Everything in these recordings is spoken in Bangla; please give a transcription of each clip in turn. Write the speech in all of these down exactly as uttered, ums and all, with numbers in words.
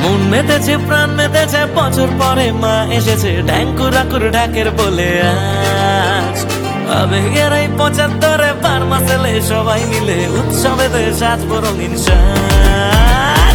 মন মেতেছে প্রাণ মেতেছে বছর পরে মা এসেছে ঢ্যাঙ্কুরাকুর ঢাকের বলে আজ আবেগের এই পঁচাত্তরে পার মাসেলে সবাই মিলে উৎসবেতে সাজবো রঙিন সাজ।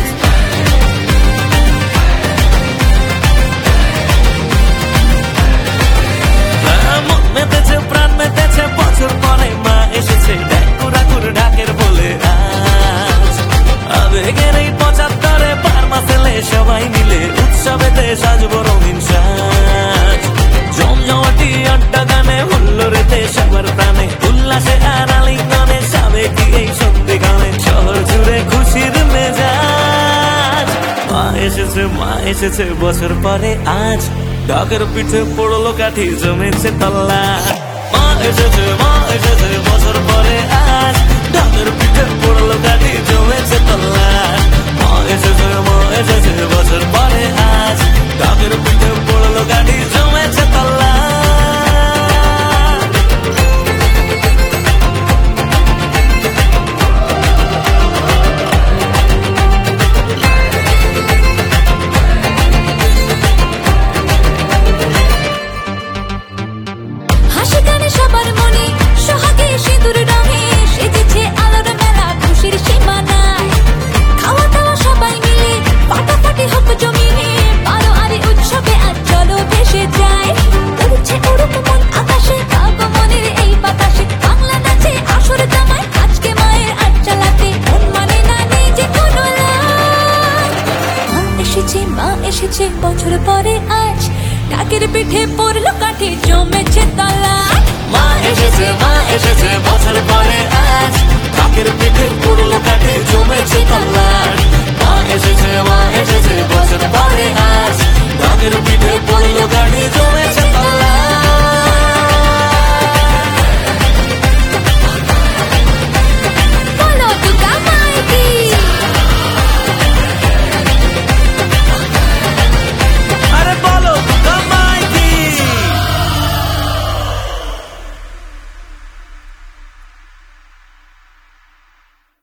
মন মেতেছে প্রাণ মেতেছে বছর পরে মা এসেছে ঢ্যাঙ্কুরাকুর ঢাকের বলে আজ আবেগের এই পঁচাত্তরে পার মাসেলে সবাই মিলে উৎসবেতে সাজবো রঙিন সাজ। জমজমাটি আড্ডা গানে হুল্লোড়েতে সবার প্রাণে উল্লাসে আর আলিঙ্গনে সাবেকি এই সন্ধি গানে শহর জুড়ে খুশির মেজাজ। মা এসেছে মা এসেছে বছর পরে আজ ঢাকের পিঠে পড়লো কাঠি জমেছে তল্লা। মা এসেছে মা এসেছে বছর পরে আজ ঢাকের পিঠে পড়লো কাঠি জমেছে তল্লা। মা এসেছে মা এসেছে বছর পরে আজ ঢাকের পিঠে পড়লো কাঠি জমেছে তল্লা। সবার মনে সোহাগে সিঁদুর রঙে সেজেছে আলোর মেলা খুশির সীমা নাই। খাওয়া দাওয়া সবাই মিলে ফাটাফাটি হোক জমিনে পারো আরে উৎসবে আজ চলো ভেসে যায়। উড়ছে উড়ুক মন আকাশে আগমনের এই বাতাসে বাংলা নাচে আসর জামায় আজকে মায়ের আজ চালাতে মন মানে না নিজে কোনো লাই। মা এসেছে মা এসেছে বছর পরে আজ ঢাকের পিঠে পড়লো কাঠি জমেছে তলা। মা এসেছে মা এসেছে বছর পরে আজ ঢাকের পিঠে পড়লো কাঠি জমেছে তল্লা।